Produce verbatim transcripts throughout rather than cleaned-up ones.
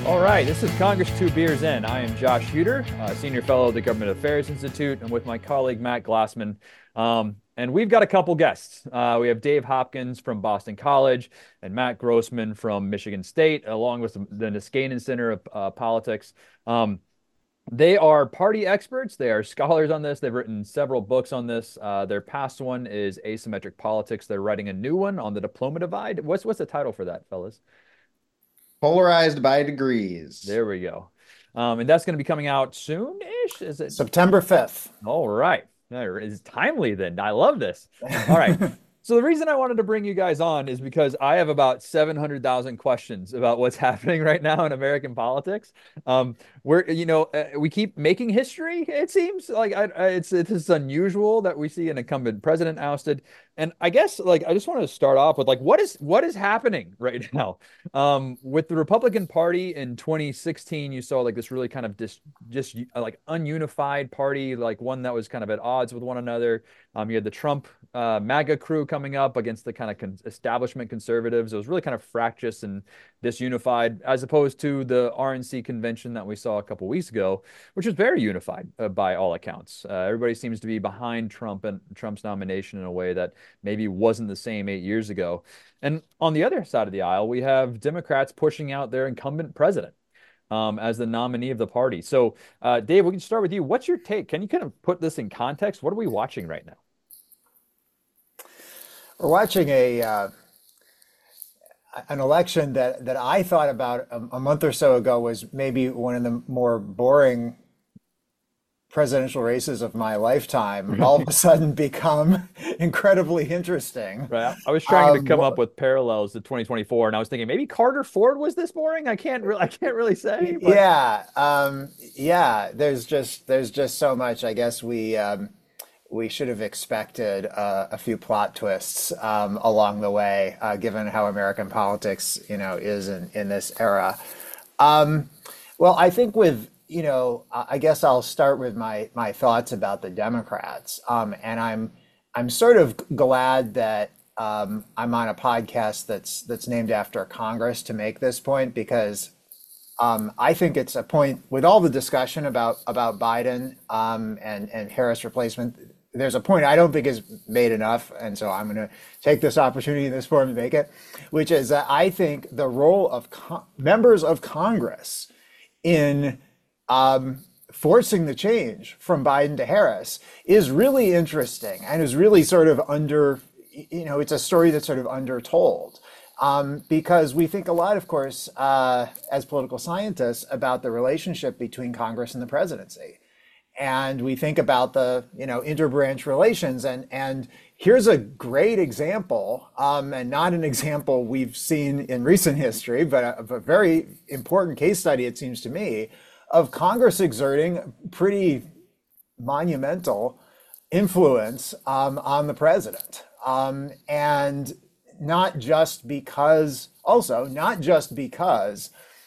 All right, this is Congress Two Beers In. I am Josh Huter, uh, Senior Fellow at the Government Affairs Institute, and with my colleague Matt Glassman. Um, and we've got a couple guests. Uh, we have Dave Hopkins from Boston College and Matt Grossman from Michigan State, along with the, the Niskanen Center of uh, Politics. Um, they are party experts. They are scholars on this. They've written several books on this. Uh, their past one is Asymmetric Politics. They're writing a new one on the diploma divide. What's what's the title for that, fellas? Polarized by degrees. There we go. Um, and that's going to be coming out soon-ish. Is it? September fifth. All right. That is timely then. I love this. All right. So the reason I wanted to bring you guys on is because I have about seven hundred thousand questions about what's happening right now in American politics. Um, we're, you know, uh, we keep making history, it seems like I, I, it's, it's unusual that we see an incumbent president ousted. And I guess like I just want to start off with like what is what is happening right now um, with the Republican Party in twenty sixteen. You saw like this really kind of dis, just like ununified party, like one that was kind of at odds with one another. Um, you had the Trump uh, MAGA crew coming up against the kind of con establishment conservatives. It was really kind of fractious and disunified, as opposed to the R N C convention that we saw a couple weeks ago, which was very unified uh, by all accounts. Uh, everybody seems to be behind Trump and Trump's nomination in a way that maybe wasn't the same eight years ago. And on the other side of the aisle, we have Democrats pushing out their incumbent president um, as the nominee of the party. So, uh, Dave, we can start with you. What's your take? Can you kind of put this in context? What are we watching right now? We're watching a uh, an election that that I thought about a, a month or so ago was maybe one of the more boring presidential races of my lifetime. All of a sudden become incredibly interesting. Right. I was trying Um, to come up with parallels to twenty twenty-four, and I was thinking maybe Carter Ford was this boring. I can't really, I can't really say. But... Yeah, um, yeah. There's just there's just so much. I guess we. Um, we should have expected uh, a few plot twists um, along the way, uh, given how American politics, you know, is in, in this era. Um, well, I think with, you know, I guess I'll start with my my thoughts about the Democrats, um, and I'm I'm sort of glad that um, I'm on a podcast that's that's named after Congress to make this point, because um, I think it's a point with all the discussion about about Biden um, and and Harris replacement. There's a point I don't think is made enough, and so I'm going to take this opportunity in this forum to make it, which is that I think the role of con members of Congress in um, forcing the change from Biden to Harris is really interesting and is really sort of under, you know, it's a story that's sort of undertold. Um, because we think a lot, of course, uh, as political scientists, about the relationship between Congress and the presidency. And we think about the, you know, interbranch relations. And, and here's a great example, um, and not an example we've seen in recent history, but a, a very important case study, it seems to me, of Congress exerting pretty monumental influence um, on the president. Um, and not just because, also, not just because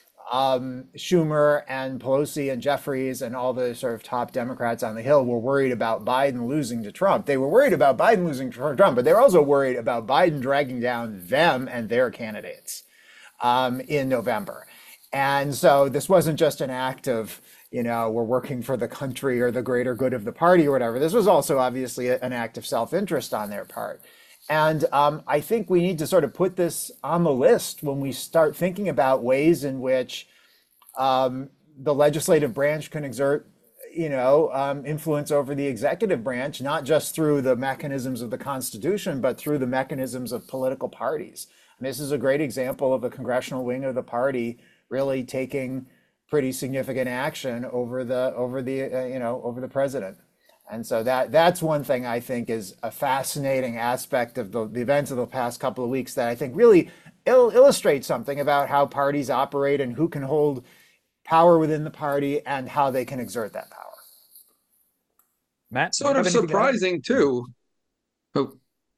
Um, Schumer and Pelosi and Jeffries and all the sort of top Democrats on the Hill were worried about Biden losing to Trump. They were worried about Biden losing to Trump, but they were also worried about Biden dragging down them and their candidates um, in November. And so this wasn't just an act of, you know, we're working for the country or the greater good of the party or whatever. This was also obviously an act of self-interest on their part. And um, I think we need to sort of put this on the list when we start thinking about ways in which um, the legislative branch can exert, you know, um, influence over the executive branch, not just through the mechanisms of the Constitution, but through the mechanisms of political parties. And this is a great example of the congressional wing of the party really taking pretty significant action over the over the uh, you know over the president. And so that that's one thing I think is a fascinating aspect of the, the events of the past couple of weeks that I think really il illustrates something about how parties operate and who can hold power within the party and how they can exert that power. Matt, Sort of surprising too. Oh.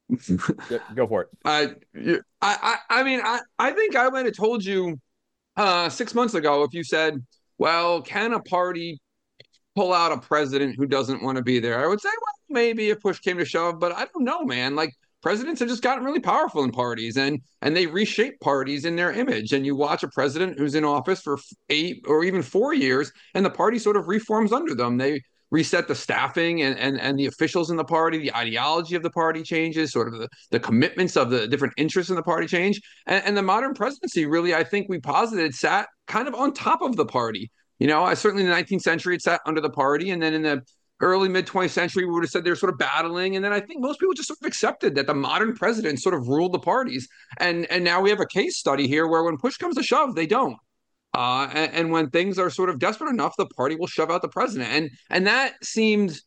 Go for it. I, I, I mean, I, I think I might have told you uh, six months ago if you said, well, can a party pull out a president who doesn't want to be there? I would say, well, maybe if push came to shove, but I don't know, man. Like presidents have just gotten really powerful in parties, and and they reshape parties in their image. And you watch a president who's in office for eight or even four years, and the party sort of reforms under them. They reset the staffing and, and, and the officials in the party, the ideology of the party changes, sort of the, the commitments of the different interests in the party change. And, and the modern presidency, really, I think we posited, sat kind of on top of the party. You know, I certainly in the nineteenth century, it sat under the party. And then in the early mid twentieth century, we would have said they're sort of battling. And then I think most people just sort of accepted that the modern president sort of ruled the parties. And, and now we have a case study here where when push comes to shove, they don't. Uh, and, and when things are sort of desperate enough, the party will shove out the president. And and that seemed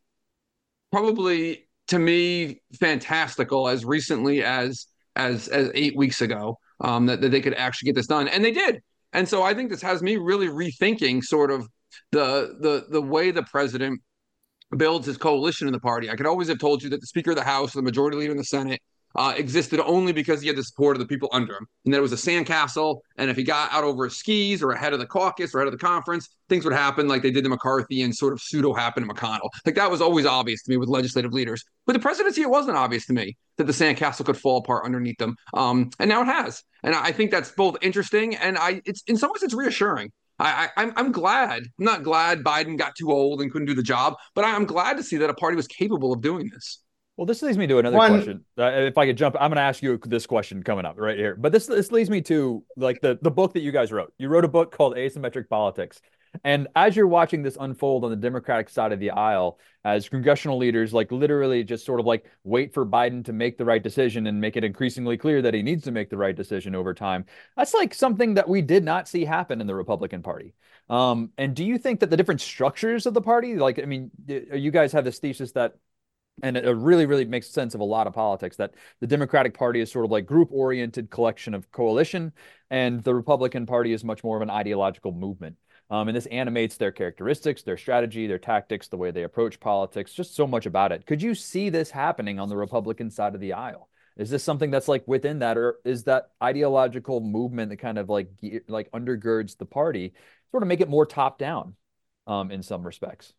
probably to me fantastical as recently as as as eight weeks ago, um, that, that they could actually get this done. And they did. And so I think this has me really rethinking sort of the the the way the president builds his coalition in the party. I could always have told you that the Speaker of the House, the Majority Leader in the Senate, uh, existed only because he had the support of the people under him, and that it was a sandcastle. And if he got out over his skis or ahead of the caucus or ahead of the conference, things would happen like they did to McCarthy and sort of pseudo happen to McConnell. Like that was always obvious to me with legislative leaders. With the presidency, it wasn't obvious to me that the sandcastle could fall apart underneath them, um, and now it has. And I think that's both interesting and I, it's in some ways it's reassuring. I, I, I'm I'm glad. I'm not glad Biden got too old and couldn't do the job, but I'm glad to see that a party was capable of doing this. Well, this leads me to another One- question. Uh, if I could jump, I'm going to ask you this question coming up right here. But this this leads me to like the the book that you guys wrote. You wrote a book called Asymmetric Politics. And as you're watching this unfold on the Democratic side of the aisle, as congressional leaders like literally just sort of like wait for Biden to make the right decision and make it increasingly clear that he needs to make the right decision over time, that's like something that we did not see happen in the Republican Party. Um, and do you think that the different structures of the party, like, I mean, you guys have this thesis that, and it really, really makes sense of a lot of politics, that the Democratic Party is sort of like group-oriented collection of coalition, and the Republican Party is much more of an ideological movement. Um, and this animates their characteristics, their strategy, their tactics, the way they approach politics, just so much about it. Could you see this happening on the Republican side of the aisle? Is this something that's like within that, or is that ideological movement that kind of like like undergirds the party, sort of make it more top down um, in some respects?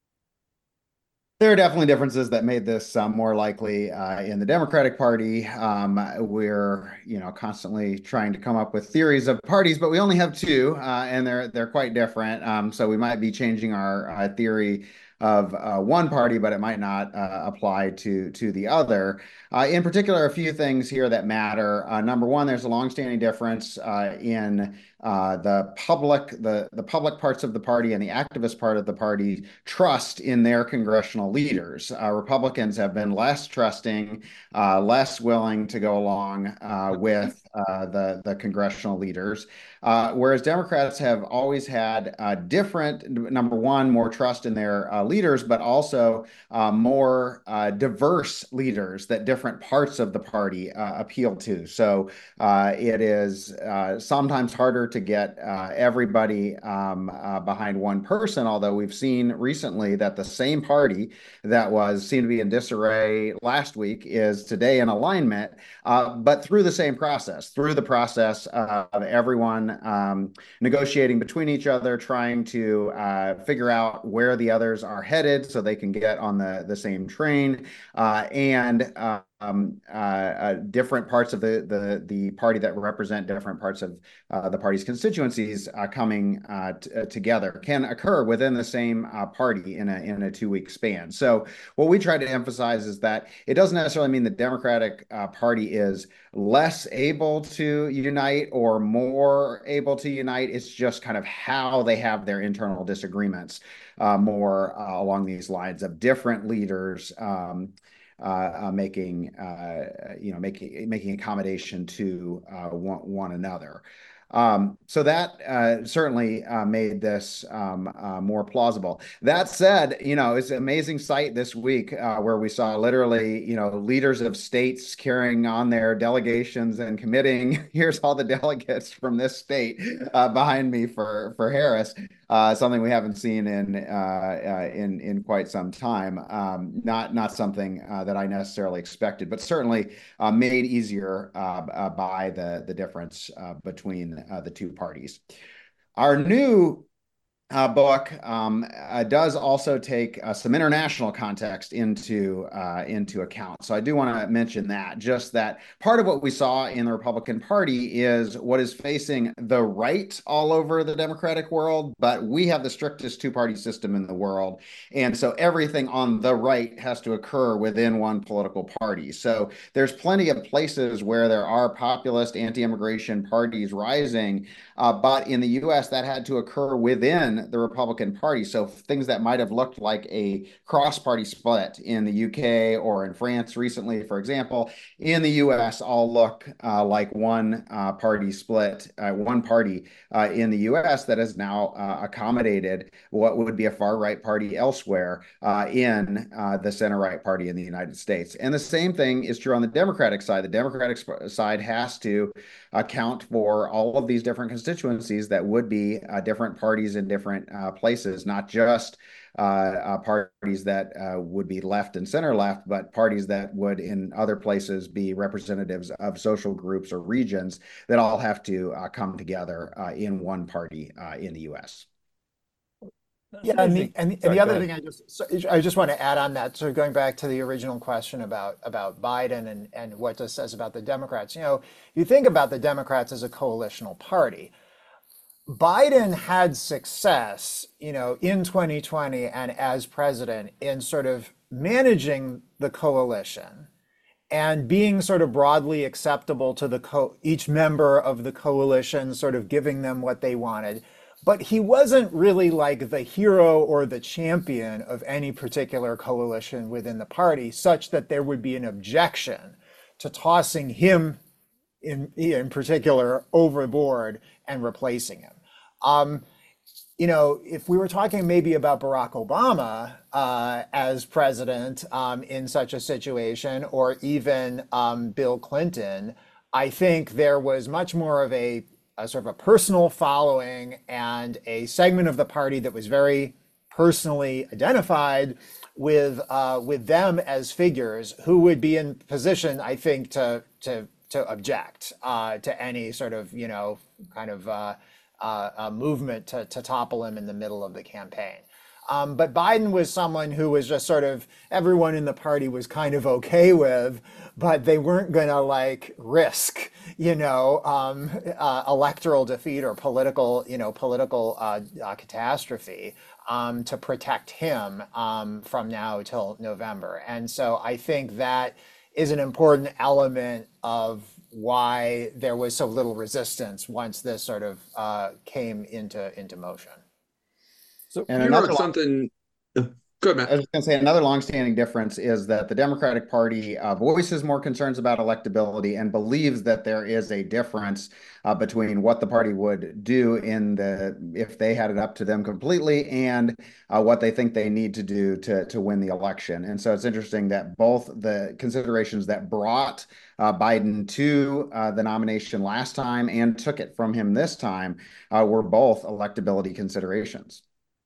There are definitely differences that made this um, more likely uh, in the Democratic Party. Um, we're, you know, constantly trying to come up with theories of parties, but we only have two, uh, and they're they're quite different. Um, so we might be changing our uh, theory of uh, one party, but it might not uh, apply to to the other. Uh, in particular, a few things here that matter. Uh, number one, there's a longstanding difference uh, in uh, the public, the the public parts of the party and the activist part of the party trust in their congressional leaders. Uh, Republicans have been less trusting, uh, less willing to go along uh, with uh, the the congressional leaders. Uh, whereas Democrats have always had uh, different, number one, more trust in their uh, leaders, but also uh, more uh, diverse leaders that different parts of the party uh, appeal to. So uh, it is uh, sometimes harder to get uh, everybody um, uh, behind one person, although we've seen recently that the same party that was seemed to be in disarray last week is today in alignment, uh, but through the same process, through the process of everyone Um, negotiating between each other, trying to uh, figure out where the others are headed so they can get on the, the same train, uh, and uh, um, uh, uh, different parts of the, the, the party that represent different parts of uh, the party's constituencies uh, coming uh, together can occur within the same uh, party in a, in a two-week span. So what we try to emphasize is that it doesn't necessarily mean the Democratic uh, Party is less able to unite or more able to unite. It's just kind of how they have their internal disagreements, uh, more uh, along these lines of different leaders um, uh, uh, making, uh, you know, making making accommodation to uh, one, one another. Um, so that uh, certainly uh, made this um, uh, more plausible. That said, you know, it's an amazing sight this week uh, where we saw literally, you know, leaders of states carrying on their delegations and committing. Here's all the delegates from this state uh, behind me for for Harris. Uh, something we haven't seen in uh, uh, in in quite some time. Um, not not something uh, that I necessarily expected, but certainly uh, made easier uh, uh, by the the difference uh, between uh, the two parties. Our new uh, book um, uh, does also take uh, some international context into uh, into account. So I do want to mention that, just that part of what we saw in the Republican Party is what is facing the right all over the Democratic world, but we have the strictest two-party system in the world, and so everything on the right has to occur within one political party. So there's plenty of places where there are populist anti-immigration parties rising, uh, but in the U S, that had to occur within the Republican Party. So things that might have looked like a cross-party split in the U K or in France recently, for example, in the U S all look uh, like one uh, party split, uh, one party uh, in the U S that has now uh, accommodated what would be a far-right party elsewhere uh, in uh, the center-right party in the United States. And the same thing is true on the Democratic side. The Democratic side has to account for all of these different constituencies that would be uh, different parties in different uh, places, not just uh, uh, parties that uh, would be left and center left, but parties that would in other places be representatives of social groups or regions that all have to uh, come together uh, in one party uh, in the U S. That's Yeah, and the amazing. and, the- and Sorry, the go other ahead. thing I just so I just want to add on that, so going back to the original question about about Biden and and what this says about the Democrats. You know, if you think about the Democrats as a coalitional party, Biden had success, you know, in twenty twenty and as president in sort of managing the coalition and being sort of broadly acceptable to the co each member of the coalition, sort of giving them what they wanted. But he wasn't really like the hero or the champion of any particular coalition within the party, such that there would be an objection to tossing him in, in particular overboard and replacing him. Um, you know, if we were talking maybe about Barack Obama uh, as president um, in such a situation, or even um, Bill Clinton, I think there was much more of a, a sort of a personal following and a segment of the party that was very personally identified with uh, with them as figures who would be in position, I think, to to to object uh, to any sort of, you know, kind of uh, uh, a movement to, to topple him in the middle of the campaign. Um, but Biden was someone who was just sort of, everyone in the party was kind of okay with, but they weren't going to like risk, you know, um, uh, electoral defeat or political, you know, political uh, uh, catastrophe um, to protect him um, from now till November. And so I think that is an important element of why there was so little resistance once this sort of uh, came into into motion. So And You another wrote something. Good, I man. was going to say another longstanding difference is that the Democratic Party uh, voices more concerns about electability and believes that there is a difference uh, between what the party would do in the if they had it up to them completely and uh, what they think they need to do to to win the election. And so it's interesting that both the considerations that brought uh, Biden to uh, the nomination last time and took it from him this time uh, were both electability considerations.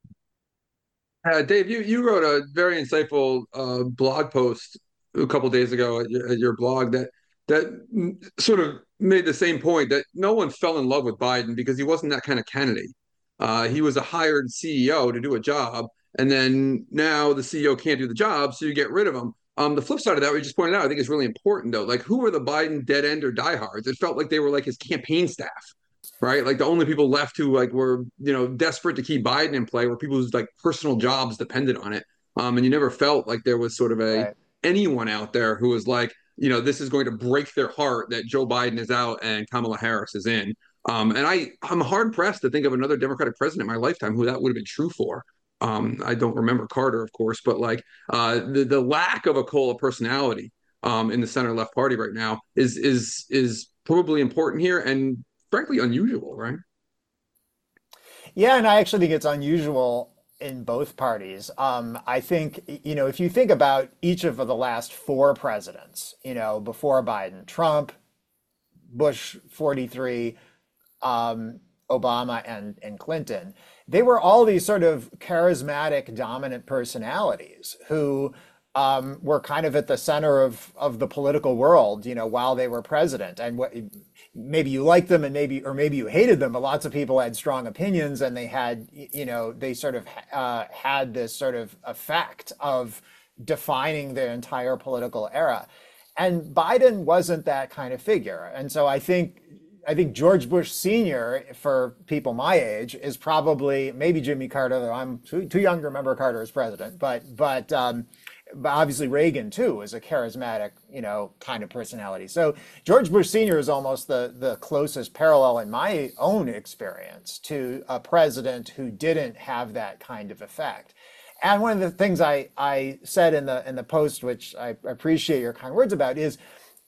Uh, Dave, you, you wrote a very insightful uh, blog post a couple days ago at your, at your blog that that sort of made the same point that no one fell in love with Biden because he wasn't that kind of candidate. Uh, he was a hired C E O to do a job, and then now the C E O can't do the job, so you get rid of him. Um, the flip side of that, we just pointed out, I think is really important though. Like, who were the Biden dead end or diehards? It felt like they were like his campaign staff, right? Like the only people left who like were, you know, desperate to keep Biden in play were people whose like personal jobs depended on it. Um, and you never felt like there was sort of a Right. anyone out there who was like, you know, this is going to break their heart that Joe Biden is out and Kamala Harris is in. Um, and I, I'm hard pressed to think of another Democratic president in my lifetime who that would have been true for. Um, I don't remember Carter, of course, but like uh, the the lack of a coal personality um, in the center left party right now is is is probably important here and frankly unusual, right? Yeah, and I actually think it's unusual in both parties. Um, I think, you know, if you think about each of the last four presidents, you know, before Biden, Trump, Bush forty-three, um, Obama, and, and Clinton, they were all these sort of charismatic, dominant personalities who um, were kind of at the center of, of the political world, you know, while they were president. And what, maybe you liked them and maybe, or maybe you hated them, but lots of people had strong opinions, and they had, you know, they sort of uh, had this sort of effect of defining the entire political era. And Biden wasn't that kind of figure. And so I think I think George Bush Senior, for people my age, is probably, maybe Jimmy Carter, though I'm too, too young to remember Carter as president, but but um, but obviously Reagan too is a charismatic, you know, kind of personality. So George Bush Senior is almost the the closest parallel in my own experience to a president who didn't have that kind of effect. And one of the things I, I said in the in the post, which I appreciate your kind words about, is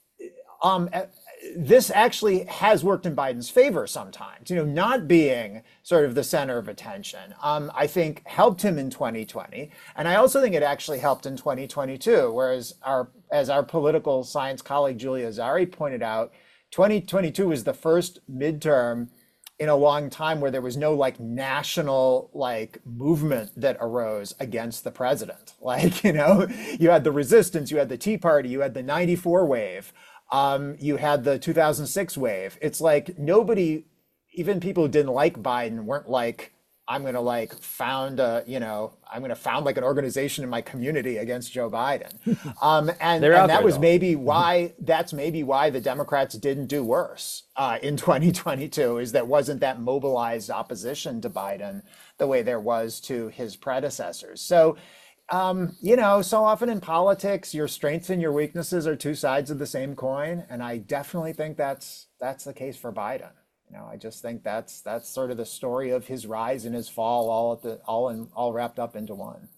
um, this actually has worked in Biden's favor sometimes. You know, not being sort of the center of attention, um, I think helped him in twenty twenty. And I also think it actually helped in twenty twenty-two, whereas our, as our political science colleague Julia Azari pointed out, twenty twenty-two was the first midterm in a long time where there was no like national like movement that arose against the president. Like, you know, you had the resistance, you had the Tea Party, you had the ninety-four wave, um, you had the two thousand six wave. It's like nobody, even people who didn't like Biden weren't like, I'm going to like found a, you know, I'm going to found like an organization in my community against Joe Biden. Um, and and that was though. maybe why, that's maybe why the Democrats didn't do worse uh, in twenty twenty-two, is that wasn't that mobilized opposition to Biden the way there was to his predecessors. So, um, you know, so often in politics, your strengths and your weaknesses are two sides of the same coin. And I definitely think that's, that's the case for Biden. You know, I just think that's that's sort of the story of his rise and his fall, all at the all in all wrapped up into one.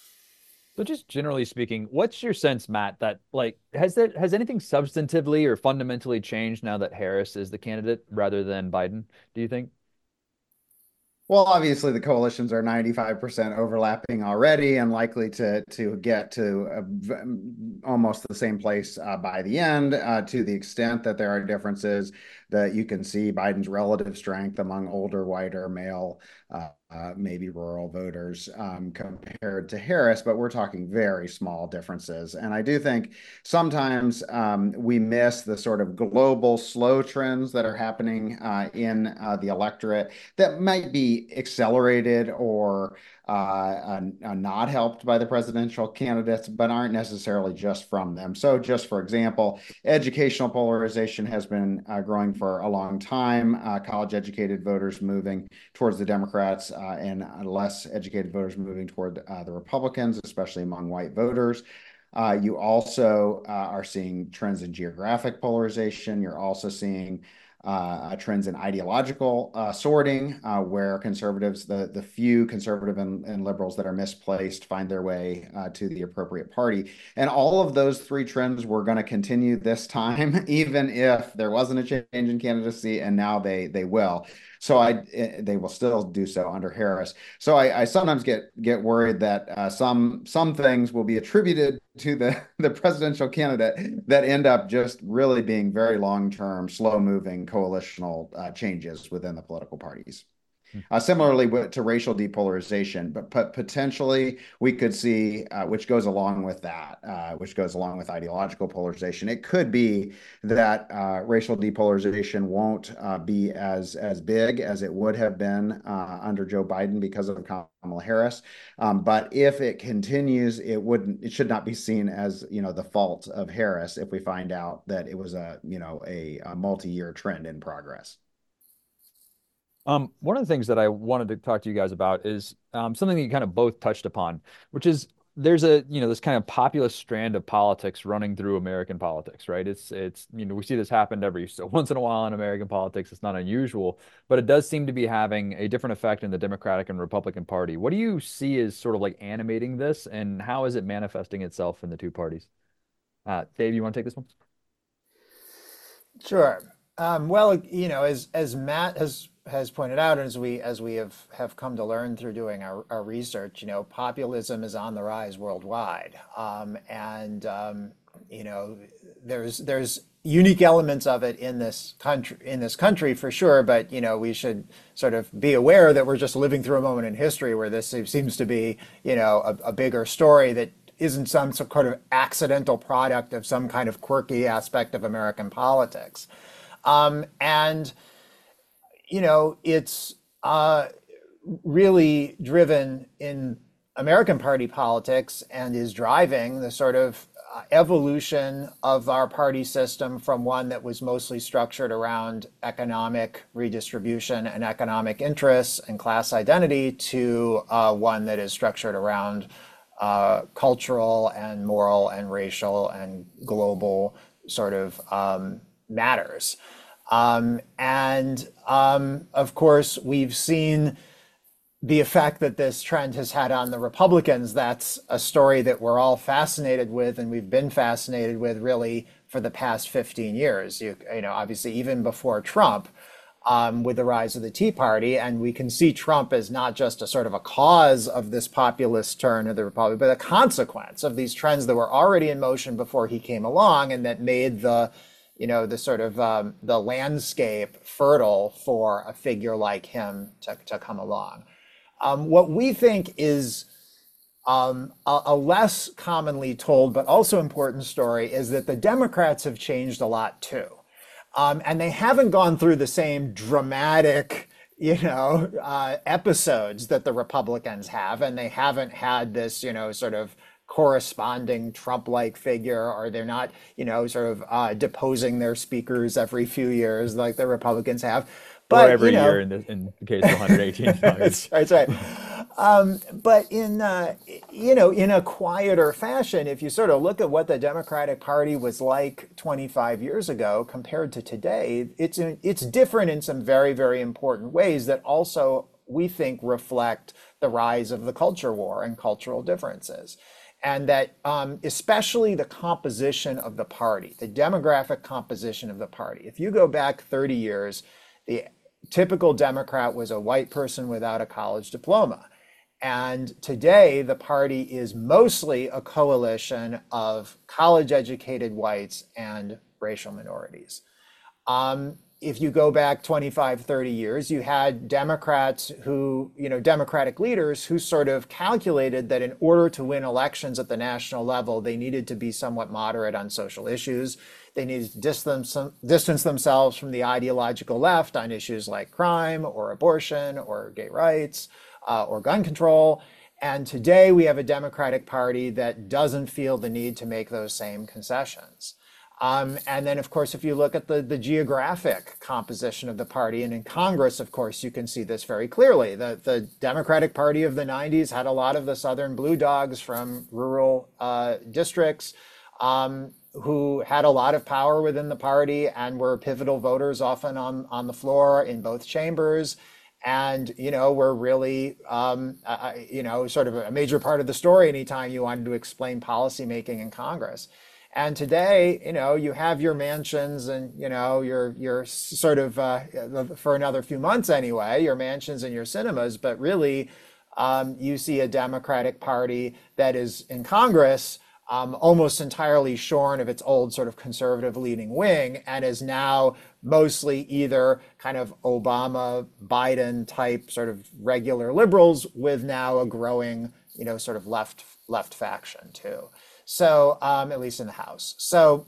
So, just generally speaking, what's your sense, Matt, that like has that has anything substantively or fundamentally changed now that Harris is the candidate rather than Biden? Do you think? Well, obviously the coalitions are ninety-five percent overlapping already and likely to to get to uh, almost the same place uh, by the end, uh, to the extent that there are differences that you can see Biden's relative strength among older, whiter, male, uh, uh, maybe rural voters um, compared to Harris, but we're talking very small differences. And I do think sometimes um, we miss the sort of global slow trends that are happening uh, in uh, the electorate that might be accelerated or uh, uh, not helped by the presidential candidates, but aren't necessarily just from them. So just for example, educational polarization has been uh, growing for a long time, uh, college educated voters moving towards the Democrats uh, and less educated voters moving toward uh, the Republicans, especially among white voters. Uh, you also uh, are seeing trends in geographic polarization. You're also seeing uh, trends in ideological uh, sorting, uh, where conservatives, the, the few conservative and, and liberals that are misplaced, find their way uh, to the appropriate party. And all of those three trends were going to continue this time, even if there wasn't a change in candidacy, and now they they will. So I, they will still do so under Harris. So I, I sometimes get get worried that uh, some some things will be attributed to the the presidential candidate that end up just really being very long-term, slow-moving coalitional uh, changes within the political parties. Uh, similarly to racial depolarization, but, but potentially we could see, uh, which goes along with that, uh, which goes along with ideological polarization. It could be that uh, racial depolarization won't uh, be as as big as it would have been uh, under Joe Biden because of Kamala Harris. Um, but if it continues, it wouldn't. It should not be seen as, you know, the fault of Harris if we find out that it was a you know a, a multi-year trend in progress. Um, one of the things that I wanted to talk to you guys about is um, something that you kind of both touched upon, which is there's a, you know, this kind of populist strand of politics running through American politics, right? It's, it's, you know, we see this happen every so once in a while in American politics. It's not unusual, but it does seem to be having a different effect in the Democratic and Republican Party. What do you see as sort of like animating this, and how is it manifesting itself in the two parties? Uh, Dave, you want to take this one? Sure. Um, well, you know, as as Matt has has pointed out, and as we as we have have come to learn through doing our, our research, you know, populism is on the rise worldwide, um, and um, you know, there's there's unique elements of it in this country in this country for sure, but you know, we should sort of be aware that we're just living through a moment in history where this seems to be, you know, a, a bigger story that isn't some sort of accidental product of some kind of quirky aspect of American politics. Um, and, you know, it's uh, really driven in American party politics and is driving the sort of uh, evolution of our party system from one that was mostly structured around economic redistribution and economic interests and class identity to uh, one that is structured around uh, cultural and moral and racial and global sort of um, matters. Um, and um, of course, we've seen the effect that this trend has had on the Republicans. That's a story that we're all fascinated with, and we've been fascinated with really for the past fifteen years. You, you know, obviously even before Trump, um, with the rise of the Tea Party, and we can see Trump as not just a sort of a cause of this populist turn of the Republic, but a consequence of these trends that were already in motion before he came along, and that made the, you know, the sort of um, the landscape fertile for a figure like him to, to come along. Um, what we think is um, a, a less commonly told, but also important story is that the Democrats have changed a lot too. Um, and they haven't gone through the same dramatic, you know, uh, episodes that the Republicans have. And they haven't had this, you know, sort of corresponding Trump-like figure, or they're not, you know, sort of uh, deposing their speakers every few years like the Republicans have. But, or every you know, year in the, in the case of one hundred eighteen Congress. That's right. Um, but in, uh, you know, in a quieter fashion, if you sort of look at what the Democratic Party was like twenty-five years ago compared to today, it's, it's different in some very, very important ways that also, we think, reflect the rise of the culture war and cultural differences. And that um, especially the composition of the party, the demographic composition of the party. If you go back thirty years, the typical Democrat was a white person without a college diploma. And today, the party is mostly a coalition of college-educated whites and racial minorities. Um, if you go back twenty-five, thirty years, you had Democrats who, you know, Democratic leaders who sort of calculated that in order to win elections at the national level, they needed to be somewhat moderate on social issues. They needed to distance, distance themselves from the ideological left on issues like crime or abortion or gay rights uh, or gun control. And today we have a Democratic Party that doesn't feel the need to make those same concessions. Um, and then, of course, if you look at the, the geographic composition of the party, and in Congress, of course, you can see this very clearly. The, the Democratic Party of the nineties had a lot of the Southern blue dogs from rural uh, districts um, who had a lot of power within the party and were pivotal voters often on, on the floor in both chambers. And, you know, were really, um, uh, you know, sort of a major part of the story anytime you wanted to explain policymaking in Congress. And today, you know, you have your mansions and, you know, your, your sort of, uh, for another few months anyway, your mansions and your cinemas, but really um, you see a Democratic Party that is in Congress um, almost entirely shorn of its old sort of conservative leading wing, and is now mostly either kind of Obama, Biden type sort of regular liberals with now a growing, you know, sort of left, left faction too. So, um, at least in the House. So,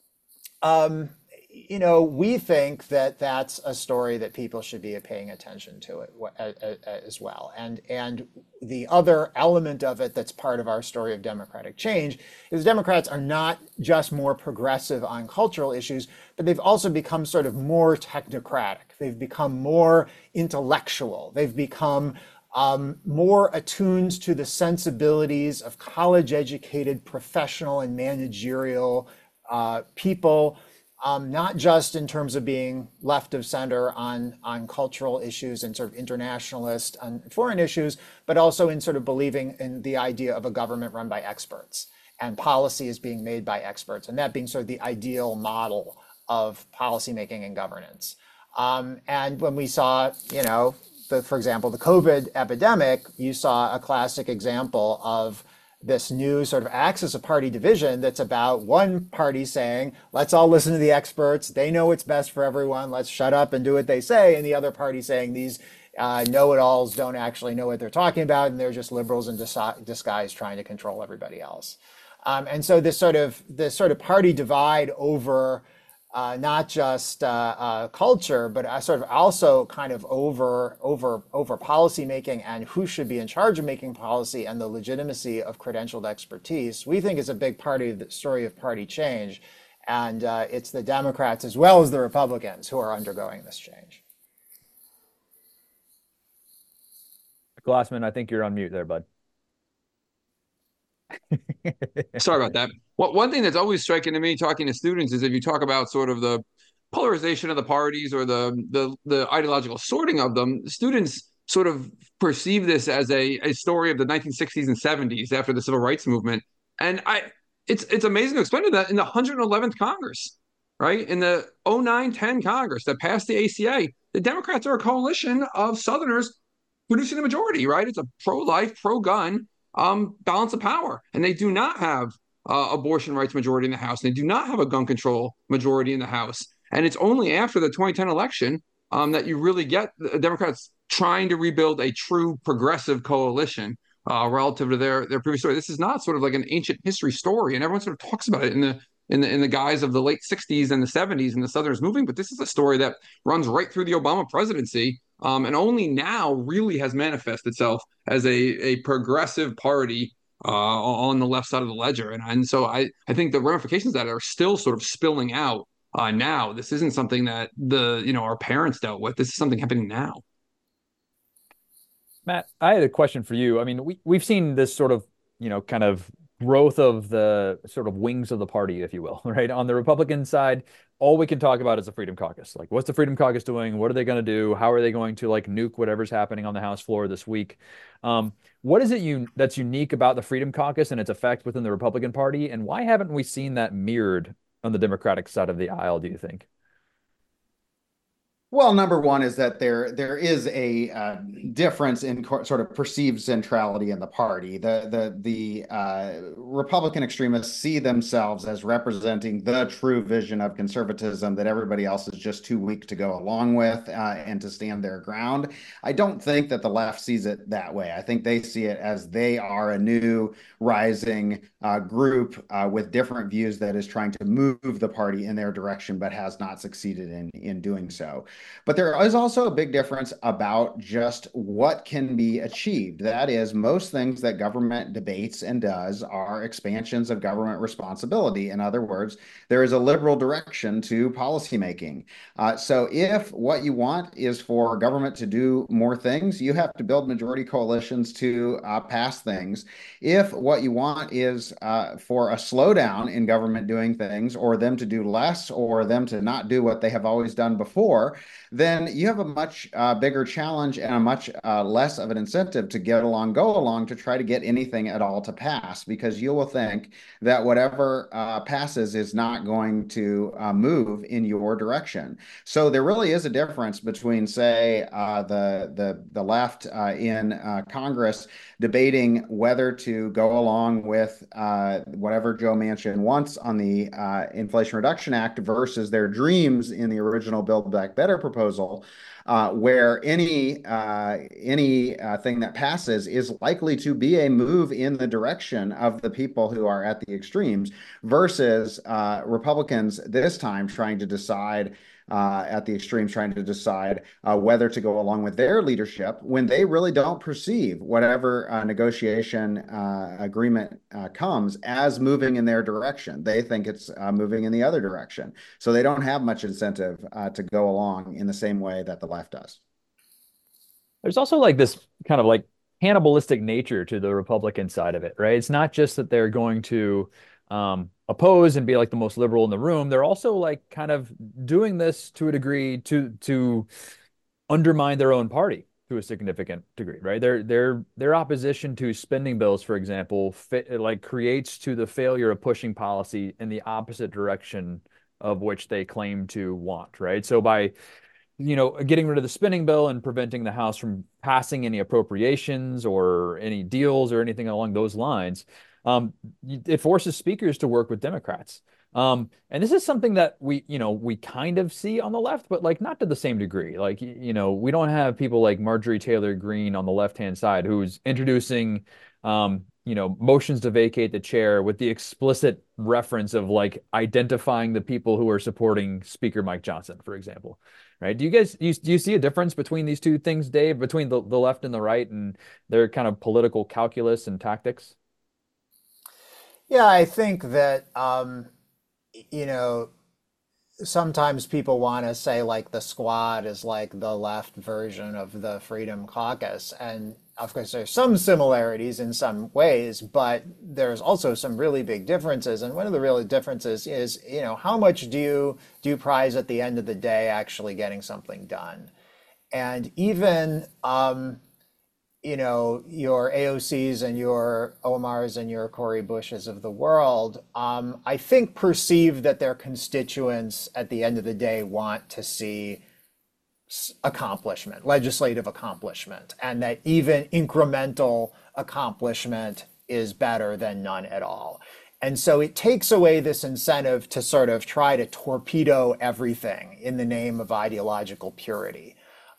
um, you know, we think that that's a story that people should be paying attention to it as well. And, and the other element of it that's part of our story of democratic change is Democrats are not just more progressive on cultural issues, but they've also become sort of more technocratic. They've become more intellectual. They've become Um, more attuned to the sensibilities of college-educated professional and managerial uh, people, um, not just in terms of being left of center on, on cultural issues and sort of internationalist on foreign issues, but also in sort of believing in the idea of a government run by experts and policy is being made by experts, and that being sort of the ideal model of policymaking and governance. Um, and when we saw, you know, The, for example, the COVID epidemic, you saw a classic example of this new sort of axis of party division that's about one party saying, let's all listen to the experts. They know what's best for everyone. Let's shut up and do what they say. And the other party saying these uh, know-it-alls don't actually know what they're talking about. And they're just liberals in dis- disguise trying to control everybody else. Um, and so this sort of this sort of party divide over uh, not just uh, uh, culture, but uh, sort of also kind of over over over policy making and who should be in charge of making policy and the legitimacy of credentialed expertise, we think is a big part of the story of party change. And uh, it's the Democrats as well as the Republicans who are undergoing this change. Glassman, I think you're on mute there, bud. Sorry about that. What one thing that's always striking to me talking to students is if you talk about sort of the polarization of the parties or the the the ideological sorting of them, students sort of perceive this as a, a story of the nineteen sixties and seventies after the civil rights movement. And I it's it's amazing to explain to that in the one hundred eleventh Congress, right? In the oh nine ten Congress that passed the A C A, the Democrats are a coalition of Southerners producing the majority, right? It's a pro-life, pro-gun um, balance of power. And they do not have uh, abortion rights majority in the House. They do not have a gun control majority in the House. And it's only after the twenty ten election um, that you really get the Democrats trying to rebuild a true progressive coalition uh, relative to their their previous story. This is not sort of like an ancient history story, and everyone sort of talks about it in the in the in the guise of the late sixties and the seventies and the Southerners moving. But this is a story that runs right through the Obama presidency, um, and only now really has manifested itself as a a progressive party uh, on the left side of the ledger. And and so I I think the ramifications of that are still sort of spilling out uh, now. This isn't something that the you know our parents dealt with. This is something happening now. Matt, I had a question for you. I mean, we, we've seen this sort of, you know, kind of growth of the sort of wings of the party, if you will, right? On the Republican side, all we can talk about is the Freedom Caucus. Like, what's the Freedom Caucus doing? What are they going to do? How are they going to like nuke whatever's happening on the House floor this week? Um, what is it you that's unique about the Freedom Caucus and its effect within the Republican Party? And why haven't we seen that mirrored on the Democratic side of the aisle, do you think? Well, number one is that there there is a uh, difference in co- sort of perceived centrality in the party. The the the uh, Republican extremists see themselves as representing the true vision of conservatism that everybody else is just too weak to go along with uh, and to stand their ground. I don't think that the left sees it that way. I think they see it as they are a new rising uh, group uh, with different views that is trying to move the party in their direction, but has not succeeded in in doing so. But there is also a big difference about just what can be achieved. That is, most things that government debates and does are expansions of government responsibility. In other words, there is a liberal direction to policymaking. Uh, so if what you want is for government to do more things, you have to build majority coalitions to uh, pass things. If what you want is uh, for a slowdown in government doing things, or them to do less, or them to not do what they have always done before, then you have a much uh, bigger challenge and a much uh, less of an incentive to get along, go along to try to get anything at all to pass, because you will think that whatever uh, passes is not going to uh, move in your direction. So there really is a difference between, say, uh, the, the, the left uh, in uh, Congress debating whether to go along with uh, whatever Joe Manchin wants on the uh, Inflation Reduction Act versus their dreams in the original Build Back Better proposal, uh, where any uh, any uh, thing that passes is likely to be a move in the direction of the people who are at the extremes, versus uh, Republicans this time trying to decide uh, at the extremes, trying to decide uh, whether to go along with their leadership when they really don't perceive whatever uh, negotiation uh, agreement uh, comes as moving in their direction. They think it's uh, moving in the other direction. So they don't have much incentive uh, to go along in the same way that the left does. There's also like this kind of like cannibalistic nature to the Republican side of it, right? It's not just that they're going to um, oppose and be like the most liberal in the room. They're also like kind of doing this to a degree to to undermine their own party to a significant degree, right? Their their their opposition to spending bills, for example, fit, like creates to the failure of pushing policy in the opposite direction of which they claim to want, right? So by you know, getting rid of the spending bill and preventing the House from passing any appropriations or any deals or anything along those lines, um, it forces speakers to work with Democrats. Um, and this is something that we, you know, we kind of see on the left, but like not to the same degree. Like, you know, we don't have people like Marjorie Taylor Greene on the left-hand side who's introducing, um, you know, motions to vacate the chair with the explicit reference of like identifying the people who are supporting Speaker Mike Johnson, for example, right? Do you guys you, do you see a difference between these two things, Dave, between the, the left and the right and their kind of political calculus and tactics? Yeah, I think that um, you know, sometimes people want to say like the squad is like the left version of the Freedom Caucus. And of course, there's some similarities in some ways, but there's also some really big differences. And one of the real differences is, you know, how much do you do you prize at the end of the day actually getting something done? And even um, you know, your A O Cs and your Omars and your Cori Bushes of the world, um, I think perceive that their constituents at the end of the day want to see accomplishment, legislative accomplishment, and that even incremental accomplishment is better than none at all. And so it takes away this incentive to sort of try to torpedo everything in the name of ideological purity.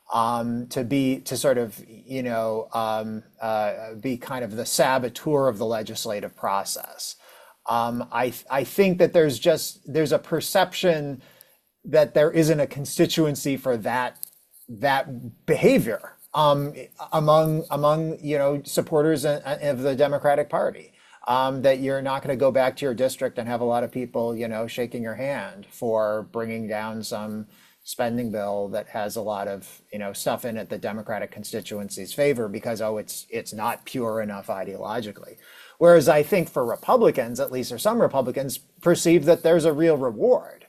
Um, to be to sort of you know um, uh, be kind of the saboteur of the legislative process. Um, I I think that there's just there's a perception that there isn't a constituency for that that behavior um, among among you know supporters of the Democratic Party. Um, that you're not going to go back to your district and have a lot of people you know shaking your hand for bringing down some spending bill that has a lot of you know stuff in it that Democratic constituencies favor because oh it's it's not pure enough ideologically. Whereas I think for Republicans, at least, or some Republicans, perceive that there's a real reward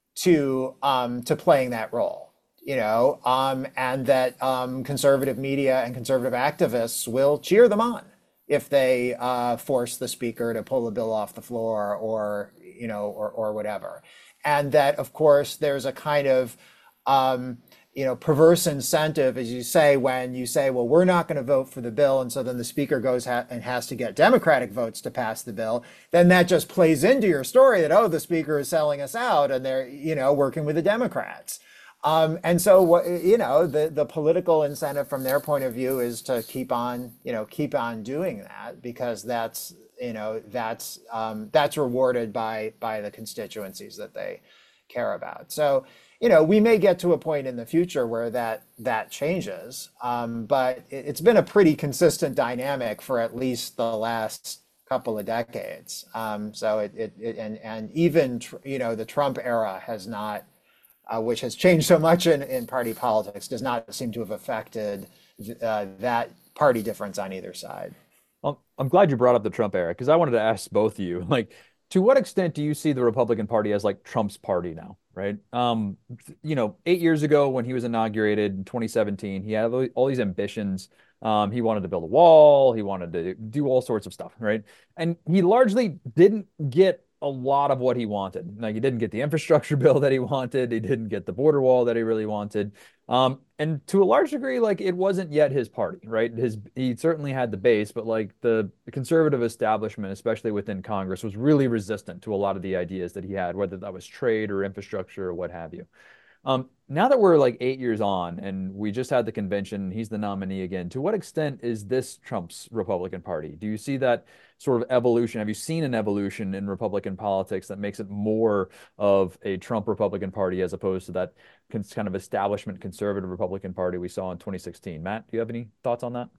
to um, to playing that role, you know, um, and that um, conservative media and conservative activists will cheer them on if they uh, force the speaker to pull the bill off the floor or you know or or whatever. And that, of course, there's a kind of, um, you know, perverse incentive, as you say, when you say, well, we're not going to vote for the bill. And so then the speaker goes ha- and has to get Democratic votes to pass the bill. Then that just plays into your story that, oh, the speaker is selling us out and they're, you know, working with the Democrats. Um, and so, what you know, the, the political incentive from their point of view is to keep on, you know, keep on doing that because that's, you know, that's um, that's rewarded by by the constituencies that they care about. So, you know, we may get to a point in the future where that that changes, um, but it, it's been a pretty consistent dynamic for at least the last couple of decades. Um, so it, it, it and and even you know the Trump era has not. Uh, which has changed so much in, in party politics, does not seem to have affected uh, that party difference on either side. Well, I'm glad you brought up the Trump era because I wanted to ask both of you, like, to what extent do you see the Republican Party as like Trump's party now, right? Um, you know, eight years ago when he was inaugurated in twenty seventeen, he had all these ambitions. Um, he wanted to build a wall. He wanted to do all sorts of stuff, right? And he largely didn't get a lot of what he wanted. Like he didn't get the infrastructure bill that he wanted. He didn't get the border wall that he really wanted. Um, and to a large degree, like it wasn't yet his party, right? His he certainly had the base, but like the, the conservative establishment, especially within Congress, was really resistant to a lot of the ideas that he had, whether that was trade or infrastructure or what have you. Um, now that we're like eight years on and we just had the convention, he's the nominee again. To what extent is this Trump's Republican Party? Do you see that sort of evolution? Have you seen an evolution in Republican politics that makes it more of a Trump Republican Party as opposed to that kind of establishment conservative Republican Party we saw in twenty sixteen? Matt, do you have any thoughts on that?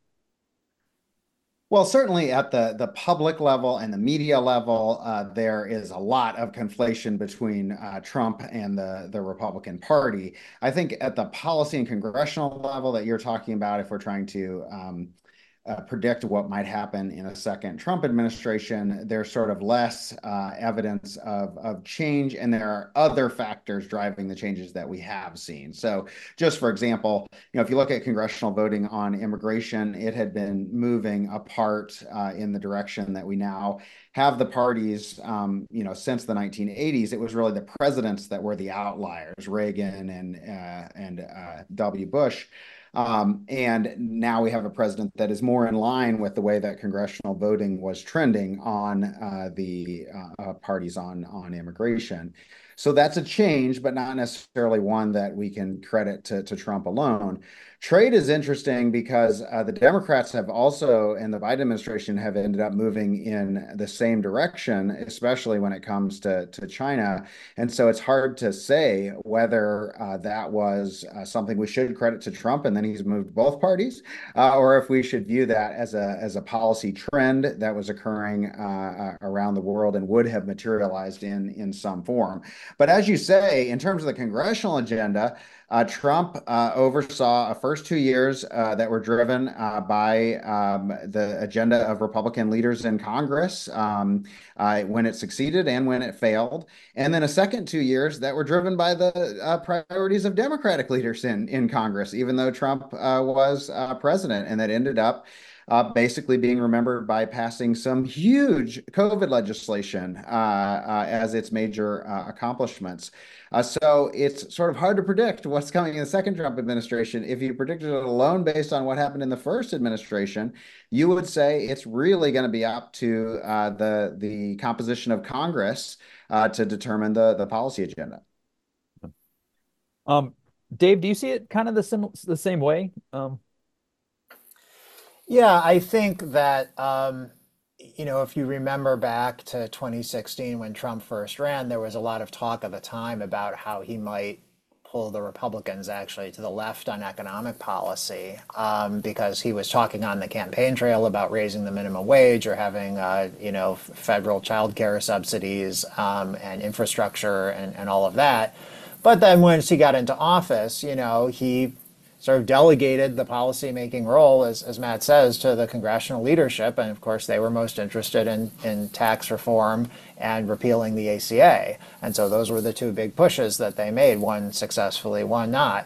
Well, certainly at the, the public level and the media level, uh, there is a lot of conflation between uh, Trump and the, the Republican Party. I think at the policy and congressional level that you're talking about, if we're trying to um, uh, predict what might happen in a second Trump administration, there's sort of less uh, evidence of, of change, and there are other factors driving the changes that we have seen. So just for example, you know, if you look at congressional voting on immigration, it had been moving apart uh, in the direction that we now have the parties, um, you know, since the nineteen eighties. It was really the presidents that were the outliers, Reagan and, uh, and uh, W. Bush. Um, and now we have a president that is more in line with the way that congressional voting was trending on uh, the uh, uh, parties on, on immigration. So that's a change, but not necessarily one that we can credit to, to Trump alone. Trade is interesting because uh, the Democrats have also, and the Biden administration have ended up moving in the same direction, especially when it comes to, to China. And so it's hard to say whether uh, that was uh, something we should credit to Trump and then he's moved both parties, uh, or if we should view that as a, as a policy trend that was occurring uh, around the world and would have materialized in, in some form. But as you say, in terms of the congressional agenda, uh, Trump uh, oversaw a first two years uh, that were driven uh, by um, the agenda of Republican leaders in Congress um, uh, when it succeeded and when it failed. And then a second two years that were driven by the uh, priorities of Democratic leaders in, in Congress, even though Trump uh, was uh, president, and that ended up Uh, basically being remembered by passing some huge COVID legislation uh, uh, as its major uh, accomplishments. Uh, so it's sort of hard to predict what's coming in the second Trump administration. If you predicted it alone based on what happened in the first administration, you would say it's really going to be up to uh, the the composition of Congress uh, to determine the the policy agenda. Um, Dave, do you see it kind of the sim the same way? Um, Yeah, I think that, um, you know, if you remember back to twenty sixteen when Trump first ran, there was a lot of talk at the time about how he might pull the Republicans actually to the left on economic policy, um, because he was talking on the campaign trail about raising the minimum wage or having, uh, you know, federal child care subsidies um, and infrastructure and, and all of that. But then once he got into office, you know, he sort of delegated the policymaking role, as, as Matt says, to the congressional leadership. And of course, they were most interested in, in tax reform and repealing the A C A. And so those were the two big pushes that they made, one successfully, one not.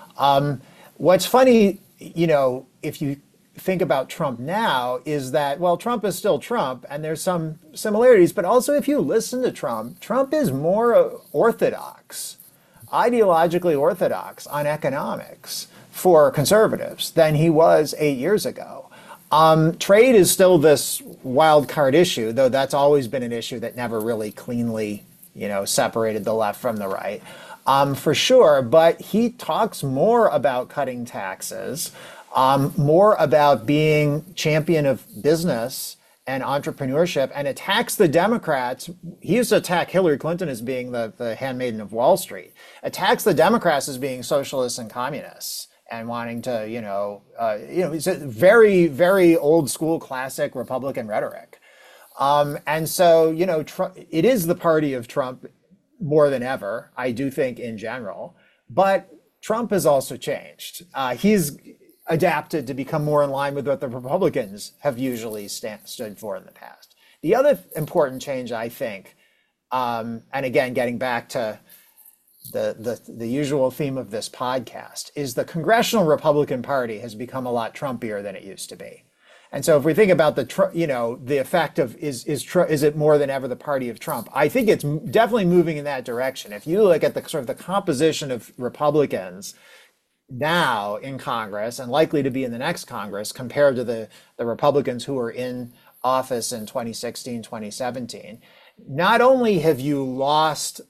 Um, what's funny, you know, if you think about Trump now, is that, well, Trump is still Trump, and there's some similarities. But also, if you listen to Trump, Trump is more orthodox, ideologically orthodox on economics for conservatives than he was eight years ago. Um, trade is still this wild card issue, though that's always been an issue that never really cleanly, you know, separated the left from the right, um, for sure. But he talks more about cutting taxes, um, more about being champion of business and entrepreneurship, and attacks the Democrats. He used to attack Hillary Clinton as being the, the handmaiden of Wall Street, attacks the Democrats as being socialists and communists and wanting to, you know, uh, you know, it's a very, very old school classic Republican rhetoric. Um, and so, you know, Trump, it is the party of Trump more than ever, I do think, in general, but Trump has also changed. Uh, he's adapted to become more in line with what the Republicans have usually stand, stood for in the past. The other important change, I think, um, and again, getting back to the, the, the usual theme of this podcast, is the Congressional Republican Party has become a lot Trumpier than it used to be. And so if we think about the, you know, the effect of, is, is, is it more than ever the party of Trump? I think it's definitely moving in that direction. If you look at the sort of the composition of Republicans now in Congress, and likely to be in the next Congress, compared to the, the Republicans who were in office in twenty sixteen, twenty seventeen, not only have you lost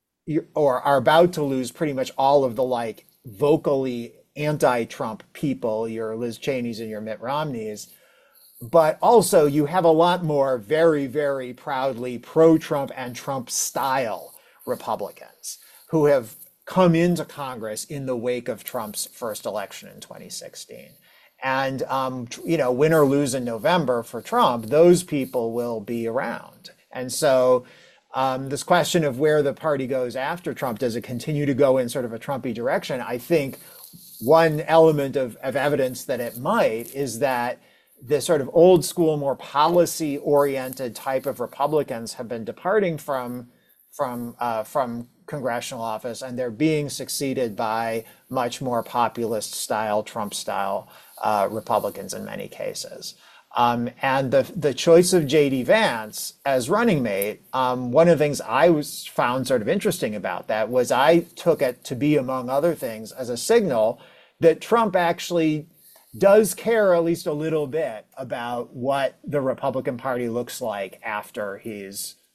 or are about to lose pretty much all of the like vocally anti-Trump people, your Liz Cheneys and your Mitt Romneys, but also you have a lot more very, very proudly pro-Trump and Trump style Republicans who have come into Congress in the wake of Trump's first election in twenty sixteen. And, um, you know, win or lose in November for Trump, those people will be around. And so um, this question of where the party goes after Trump, does it continue to go in sort of a Trumpy direction? I think one element of, of evidence that it might is that the sort of old school, more policy oriented type of Republicans have been departing from, from, uh, from congressional office, and they're being succeeded by much more populist style, Trump style uh, Republicans in many cases. Um, and the, the choice of J D Vance as running mate, um, one of the things I was found sort of interesting about that was I took it to be, among other things, as a signal that Trump actually does care at least a little bit about what the Republican Party looks like after he's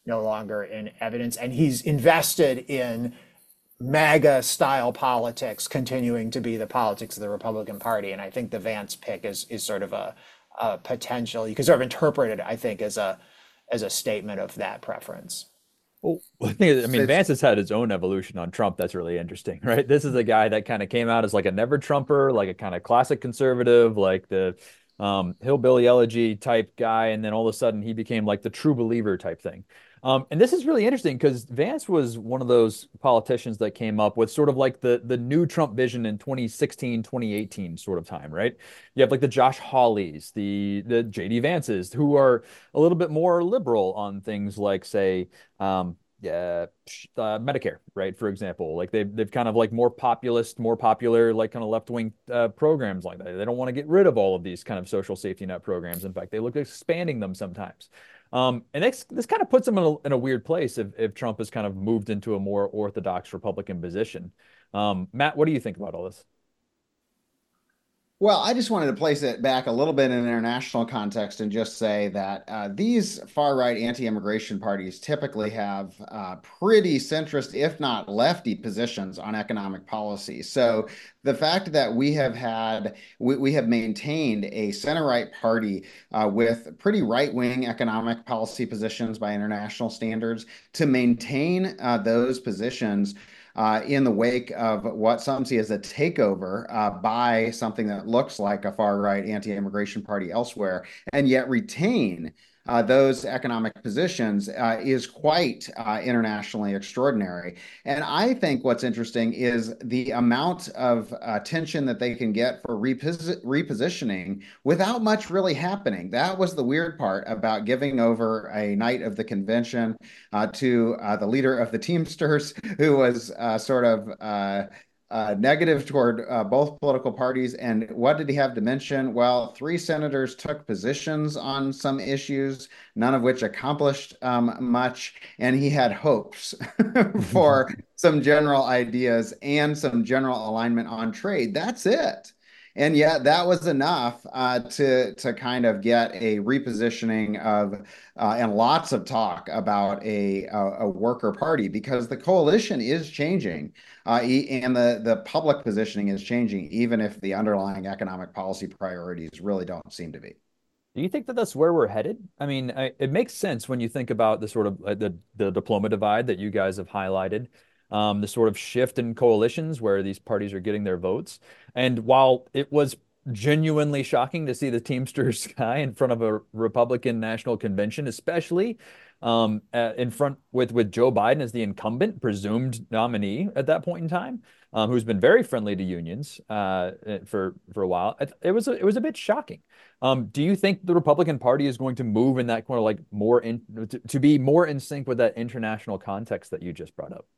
no longer in evidence, and he's invested in MAGA style politics continuing to be the politics of the Republican Party. And I think the Vance pick is is sort of a, a potential, you can sort of interpret it, I think, as a as a statement of that preference. Well, I think, I mean, Vance has had his own evolution on Trump. That's really interesting, right? This is a guy that kind of came out as like a never Trumper, like a kind of classic conservative, like the um, hillbilly elegy type guy. And then all of a sudden he became like the true believer type thing. Um, and this is really interesting because Vance was one of those politicians that came up with sort of like the the new Trump vision in twenty sixteen, twenty eighteen sort of time, right? You have like the Josh Hawleys, the the J D Vances, who are a little bit more liberal on things like, say, um, yeah, uh, Medicare, right? For example, like they've they've kind of like more populist, more popular, like kind of left wing uh, programs like that. They don't want to get rid of all of these kind of social safety net programs. In fact, they look at expanding them sometimes. Um, and this, this kind of puts him in a, in a weird place if, if Trump has kind of moved into a more orthodox Republican position. Um, Matt, what do you think about all this? Well, I just wanted to place it back a little bit in international context and just say that uh, these far-right anti-immigration parties typically have uh, pretty centrist, if not lefty, positions on economic policy. So the fact that we have had, we, we have maintained a center-right party uh, with pretty right-wing economic policy positions by international standards, to maintain uh, those positions Uh, in the wake of what some see as a takeover uh, by something that looks like a far-right anti-immigration party elsewhere, and yet retain uh, those economic positions uh, is quite uh, internationally extraordinary. And I think what's interesting is the amount of attention that they can get for repos repositioning without much really happening. That was the weird part about giving over a night of the convention uh, to uh, the leader of the Teamsters, who was uh, sort of uh, uh, negative toward uh, both political parties. And what did he have to mention? Well, three senators took positions on some issues, none of which accomplished um, much. And he had hopes for some general ideas and some general alignment on trade. That's it. And yet that was enough uh, to to kind of get a repositioning of uh, and lots of talk about a, a, a worker party, because the coalition is changing uh, and the, the public positioning is changing, even if the underlying economic policy priorities really don't seem to be. Do you think that that's where we're headed? I mean, I, it makes sense when you think about the sort of uh, the, the diploma divide that you guys have highlighted. Um, the sort of shift in coalitions where these parties are getting their votes. And while it was genuinely shocking to see the Teamsters guy in front of a Republican National Convention, especially um, uh, in front with, with Joe Biden as the incumbent, presumed nominee at that point in time, um, who's been very friendly to unions uh, for, for a while, it was a, it was a bit shocking. Um, do you think the Republican Party is going to move in that kind of like more in, to, to be more in sync with that international context that you just brought up?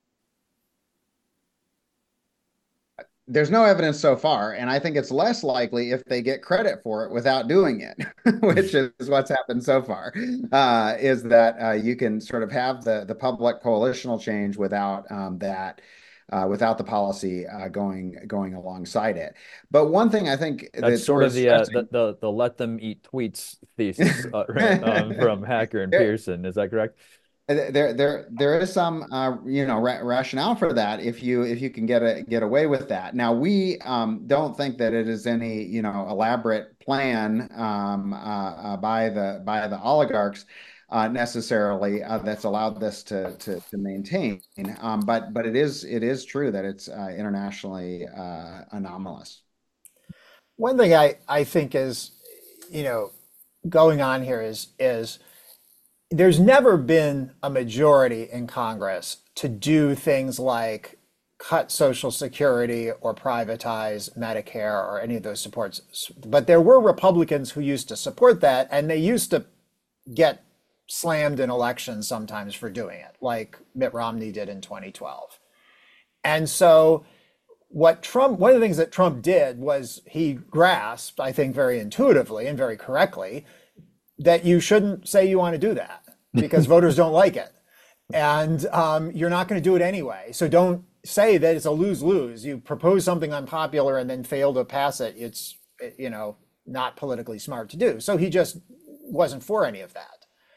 There's no evidence so far, and I think it's less likely if they get credit for it without doing it, which is what's happened so far, uh, is that uh, you can sort of have the, the public coalitional change without um, that, uh, without the policy uh, going going alongside it. But one thing I think that's, that's sort of the, uh, the the the let them eat tweets thesis uh, right, um, from Hacker and Pearson. Is that correct? There, there, there is some, uh, you know, ra rationale for that if you if you can get a get away with that. Now, we um, don't think that it is any, you know, elaborate plan um, uh, uh, by the by the oligarchs uh, necessarily uh, that's allowed this to to, to maintain. Um, but but it is it is true that it's uh, internationally uh, anomalous. One thing I I think is, you know, going on here is is. There's never been a majority in Congress to do things like cut Social Security or privatize Medicare or any of those supports. But there were Republicans who used to support that, and they used to get slammed in elections sometimes for doing it, like Mitt Romney did in twenty twelve. And so what Trump, one of the things that Trump did was he grasped, I think very intuitively and very correctly, that you shouldn't say you want to do that because voters don't like it. And um, you're not going to do it anyway. So don't say that it's a lose-lose. You propose something unpopular and then fail to pass it. It's, you know, not politically smart to do. So he just wasn't for any of that.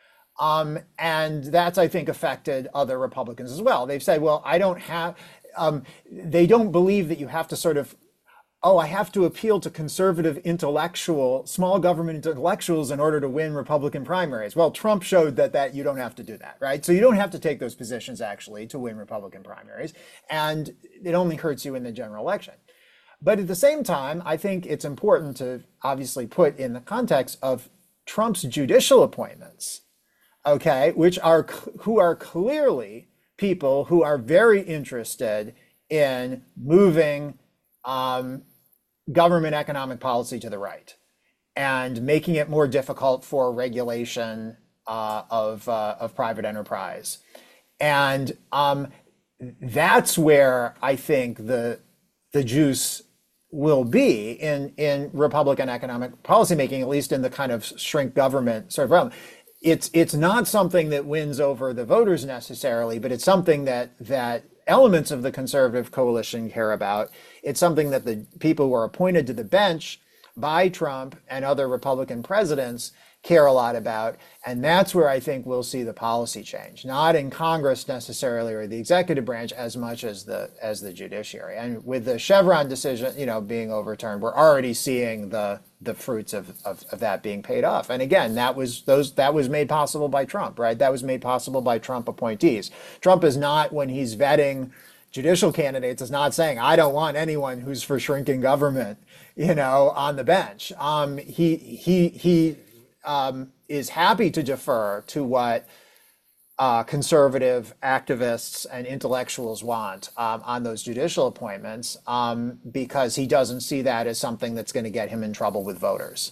Um, and that's, I think, affected other Republicans as well. They've said, well, I don't have, um, they don't believe that you have to sort of, oh, I have to appeal to conservative intellectual, small government intellectuals in order to win Republican primaries. Well, Trump showed that, that you don't have to do that, right? So you don't have to take those positions actually to win Republican primaries. And it only hurts you in the general election. But at the same time, I think it's important to obviously put in the context of Trump's judicial appointments, okay, which are who are clearly people who are very interested in moving um, government economic policy to the right and making it more difficult for regulation uh, of uh, of private enterprise, and um, that's where I think the the juice will be in in Republican economic policymaking, at least in the kind of shrink government sort of realm. It's it's not something that wins over the voters necessarily, but it's something that that elements of the conservative coalition care about. It's something that the people who are appointed to the bench by Trump and other Republican presidents care a lot about. And that's where I think we'll see the policy change, not in Congress necessarily or the executive branch as much as the as the judiciary. And with the Chevron decision, you know, being overturned, we're already seeing the the fruits of, of, of that being paid off. And again, that was those that was made possible by Trump, right? That was made possible by Trump appointees. Trump is not, when he's vetting judicial candidates, is not saying, I don't want anyone who's for shrinking government, you know, on the bench. Um, he he he um, is happy to defer to what uh, conservative activists and intellectuals want um, on those judicial appointments, um, because he doesn't see that as something that's going to get him in trouble with voters.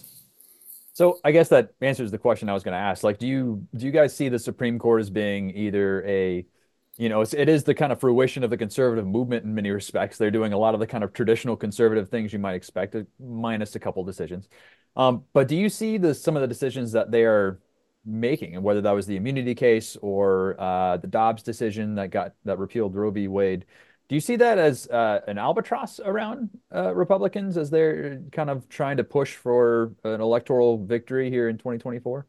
So I guess that answers the question I was going to ask. Like, do you do you guys see the Supreme Court as being either a, you know, it's, it is the kind of fruition of the conservative movement in many respects. They're doing a lot of the kind of traditional conservative things you might expect, minus a couple decisions. Um, but do you see the some of the decisions that they are making, and whether that was the immunity case or uh, the Dobbs decision that got that repealed Roe v. Wade, do you see that as uh, an albatross around uh, Republicans as they're kind of trying to push for an electoral victory here in twenty twenty-four?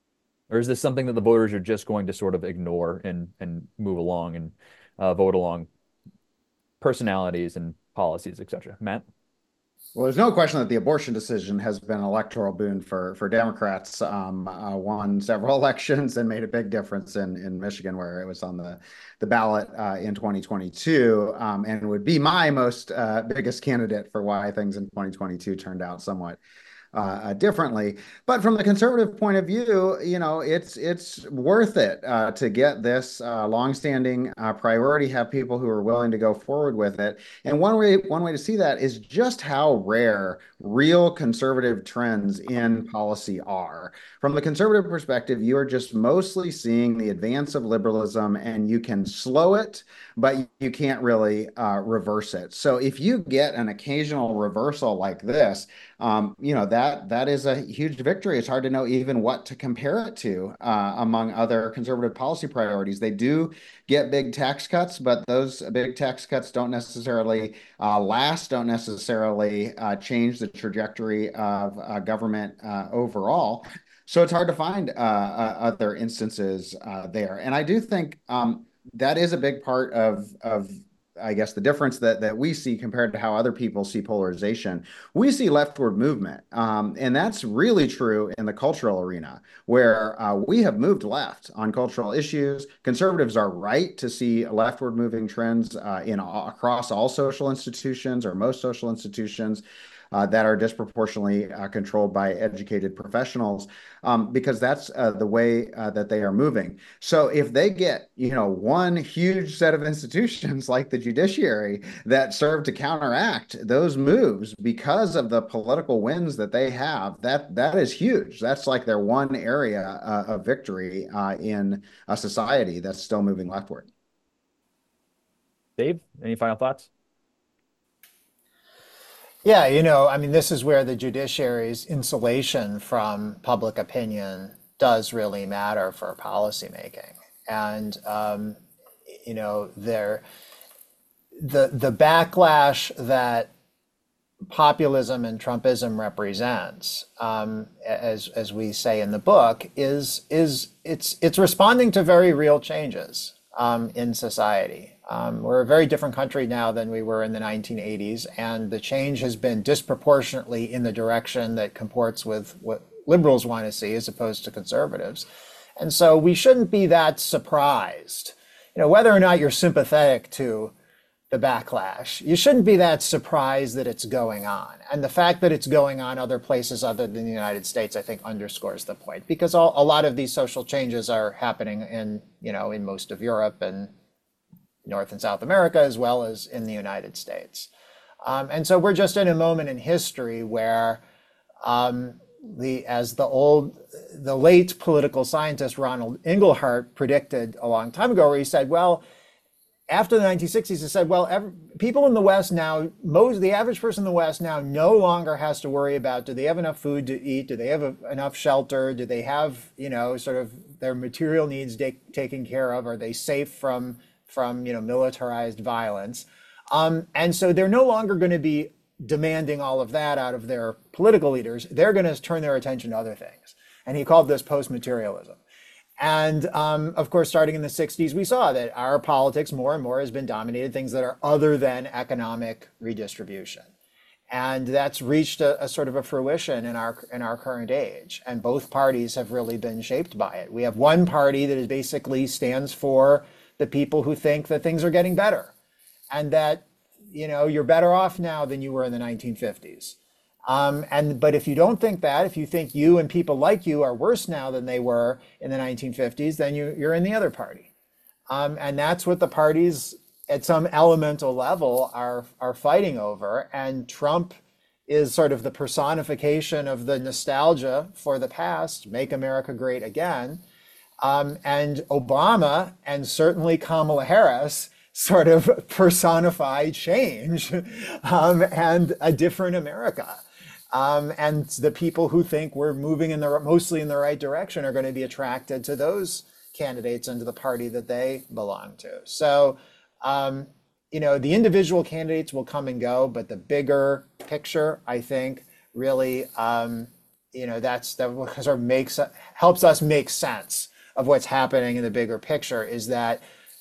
Or is this something that the voters are just going to sort of ignore and and move along and uh, vote along personalities and policies, et cetera? Matt? Well, there's no question that the abortion decision has been an electoral boon for for Democrats. Um, uh, won several elections and made a big difference in in Michigan, where it was on the the ballot uh, in twenty twenty-two, um, and would be my most uh, biggest candidate for why things in twenty twenty-two turned out somewhat Uh, differently. But from the conservative point of view, you know, it's it's worth it uh, to get this uh, longstanding uh, priority, have people who are willing to go forward with it. And one way one way to see that is just how rare real conservative trends in policy are. From the conservative perspective, you are just mostly seeing the advance of liberalism, and you can slow it, but you can't really uh, reverse it. So if you get an occasional reversal like this, um, you know, that that is a huge victory. It's hard to know even what to compare it to uh, among other conservative policy priorities. They do get big tax cuts, but those big tax cuts don't necessarily uh, last, don't necessarily uh, change the trajectory of uh, government uh, overall. So it's hard to find uh, uh, other instances uh, there. And I do think um, that is a big part of, of I guess, the difference that that we see compared to how other people see polarization. We see leftward movement, um, and that's really true in the cultural arena, where uh, we have moved left on cultural issues. Conservatives are right to see leftward moving trends uh, in across all social institutions, or most social institutions. Uh, that are disproportionately uh, controlled by educated professionals, um, because that's uh, the way uh, that they are moving. So if they get, you know, one huge set of institutions like the judiciary that serve to counteract those moves because of the political wins that they have, that that is huge. That's like their one area uh, of victory uh, in a society that's still moving leftward. Dave, any final thoughts? Yeah, you know, I mean, this is where the judiciary's insulation from public opinion does really matter for policymaking. And, um, you know, there, the the backlash that populism and Trumpism represents, um, as as we say in the book, is is it's it's responding to very real changes um, in society. Um, we're a very different country now than we were in the nineteen eighties, and the change has been disproportionately in the direction that comports with what liberals want to see as opposed to conservatives. And so we shouldn't be that surprised, you know, whether or not you're sympathetic to the backlash. You shouldn't be that surprised that it's going on. And the fact that it's going on other places other than the United States, I think, underscores the point, because all, a lot of these social changes are happening in, you know, in most of Europe and North and South America, as well as in the United States. Um, and so we're just in a moment in history where um, the, as the old, the late political scientist Ronald Inglehart predicted a long time ago, where he said, well, after the nineteen sixties, he said, well, every, people in the West now, most the average person in the West now no longer has to worry about, do they have enough food to eat? Do they have a, enough shelter? Do they have, you know, sort of their material needs de- taken care of? Are they safe from, from, you know, militarized violence? Um, and so they're no longer going to be demanding all of that out of their political leaders. They're going to turn their attention to other things. And he called this post-materialism. And um, of course, starting in the sixties, we saw that our politics more and more has been dominated things that are other than economic redistribution. And that's reached a, a sort of a fruition in our in our current age. And both parties have really been shaped by it. We have one party that is basically stands for the people who think that things are getting better, and that, you know, you're better off now than you were in the nineteen fifties. Um, and but if you don't think that, if you think you and people like you are worse now than they were in the nineteen fifties, then you, you're in the other party. Um, and that's what the parties at some elemental level are, are fighting over. And Trump is sort of the personification of the nostalgia for the past, make America great again. Um, and Obama and certainly Kamala Harris sort of personify change um, and a different America. Um, and the people who think we're moving in the mostly in the right direction are going to be attracted to those candidates and to the party that they belong to. So, um, you know, the individual candidates will come and go, but the bigger picture, I think, really, um, you know, that's that sort of makes helps us make sense of what's happening in the bigger picture, is that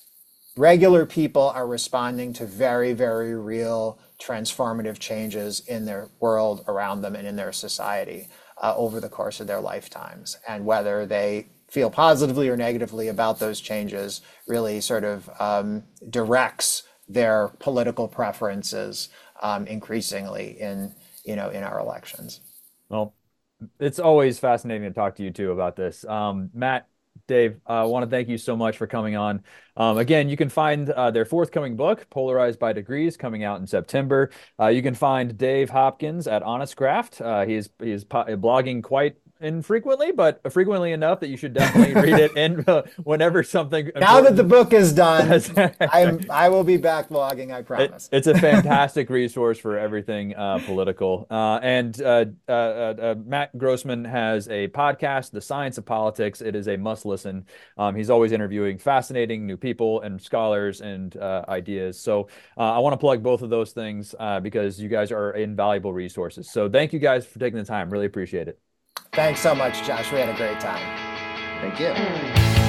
regular people are responding to very, very real transformative changes in their world around them and in their society uh, over the course of their lifetimes. And whether they feel positively or negatively about those changes really sort of um, directs their political preferences um, increasingly in, you know, in our elections. Well, it's always fascinating to talk to you too about this. Um, Matt, Dave, uh, I want to thank you so much for coming on. Um, again, you can find uh, their forthcoming book, Polarized by Degrees, coming out in September. Uh, you can find Dave Hopkins at Honest Graft. Uh, he is he is blogging quite infrequently, but frequently enough that you should definitely read it. And uh, whenever something now that the book is done, I'm I will be back blogging. I promise. It, it's a fantastic resource for everything uh, political. Uh, and uh, uh, uh, Matt Grossman has a podcast, The Science of Politics. It is a must listen. Um, he's always interviewing fascinating new people and scholars and uh, ideas. So uh, I want to plug both of those things uh, because you guys are invaluable resources. So thank you guys for taking the time. Really appreciate it. Thanks so much, Josh. We had a great time. Thank you.